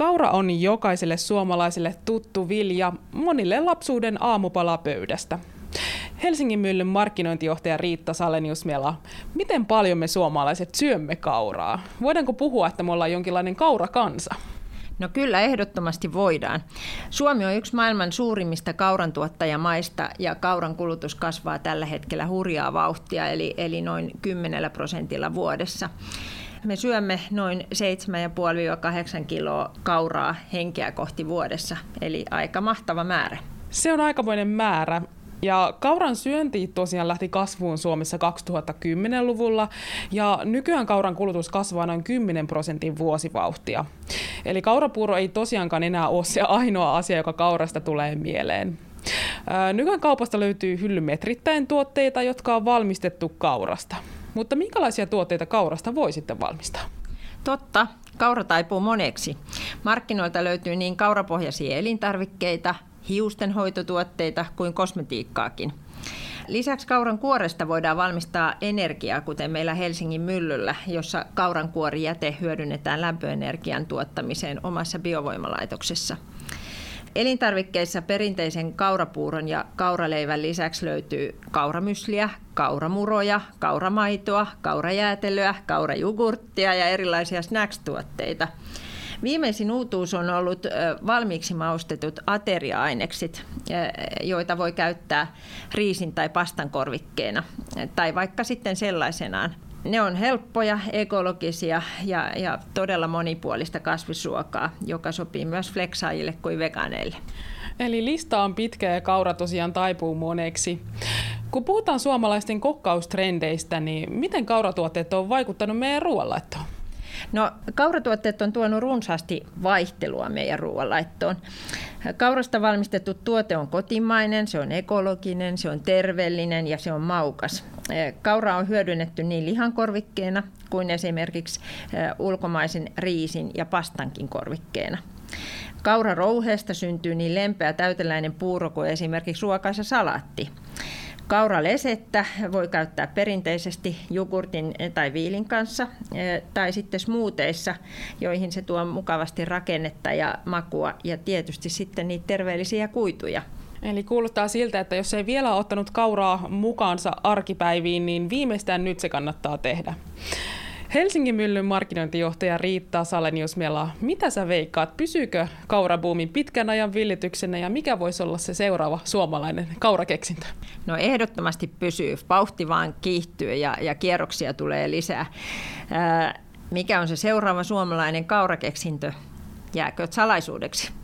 Kaura on jokaiselle suomalaiselle tuttu vilja, monille lapsuuden aamupalapöydästä. Helsingin Myllyn markkinointijohtaja Riitta Salenius-Mela, miten paljon me suomalaiset syömme kauraa? Voidaanko puhua, että me ollaan jonkinlainen kaurakansa? No kyllä, ehdottomasti voidaan. Suomi on yksi maailman suurimmista kaurantuottajamaista ja kauran kulutus kasvaa tällä hetkellä hurjaa vauhtia, eli noin 10% vuodessa. Me syömme noin 7,5-8 kiloa kauraa henkeä kohti vuodessa, eli aika mahtava määrä. Se on aikamoinen määrä. Ja kauran syönti tosiaan lähti kasvuun Suomessa 2010-luvulla ja nykyään kauran kulutus kasvaa noin 10% vuosivauhtia. Eli kaurapuuro ei tosiaankaan enää ole se ainoa asia, joka kaurasta tulee mieleen. Nykyään kaupasta löytyy hyllymetrittäin tuotteita, jotka on valmistettu kaurasta. Mutta minkälaisia tuotteita kaurasta voi sitten valmistaa? Totta, kaura taipuu moneksi. Markkinoilta löytyy niin kaurapohjaisia elintarvikkeita, hiustenhoitotuotteita kuin kosmetiikkaakin. Lisäksi kauran kuoresta voidaan valmistaa energiaa, kuten meillä Helsingin Myllyllä, jossa kauran kuorijäte hyödynnetään lämpöenergian tuottamiseen omassa biovoimalaitoksessa. Elintarvikkeissa perinteisen kaurapuuron ja kauraleivän lisäksi löytyy kauramysliä, kauramuroja, kauramaitoa, kaurajäätelöä, kaurajugurttia ja erilaisia snacks-tuotteita. Viimeisin uutuus on ollut valmiiksi maustetut ateria-ainekset, joita voi käyttää riisin tai pastan korvikkeena tai vaikka sitten sellaisenaan. Ne on helppoja, ekologisia ja todella monipuolista kasvisruokaa, joka sopii myös fleksaajille kuin vegaaneille. Eli lista on pitkä ja kaura tosiaan taipuu moneksi. Kun puhutaan suomalaisten kokkaustrendeistä, niin miten kauratuotteet on vaikuttanut meidän ruoanlaittoon? No, kauratuotteet on tuonut runsaasti vaihtelua meidän ruoanlaittoon. Kaurasta valmistettu tuote on kotimainen, se on ekologinen, se on terveellinen ja se on maukas. Kaura on hyödynnetty niin lihankorvikkeena kuin esimerkiksi ulkomaisen riisin ja pastankin korvikkeena. Kaurarouheesta syntyy niin lempeä täyteläinen puuro kuin esimerkiksi ruokaisa salaatti. Kauralesettä voi käyttää perinteisesti jogurtin tai viilin kanssa tai sitten smoothieissa, joihin se tuo mukavasti rakennetta ja makua ja tietysti sitten niitä terveellisiä kuituja. Eli kuulostaa siltä, että jos ei vielä ole ottanut kauraa mukaansa arkipäiviin, niin viimeistään nyt se kannattaa tehdä. Helsingin Myllyn markkinointijohtaja Riitta Salenius-Mela, mitä sä veikkaat? Pysyykö kaurabuumin pitkän ajan villityksenä ja mikä voisi olla se seuraava suomalainen kaurakeksintö? No ehdottomasti pysyy. Vauhti vaan kiihtyy ja kierroksia tulee lisää. Mikä on se seuraava suomalainen kaurakeksintö? Jääkö salaisuudeksi?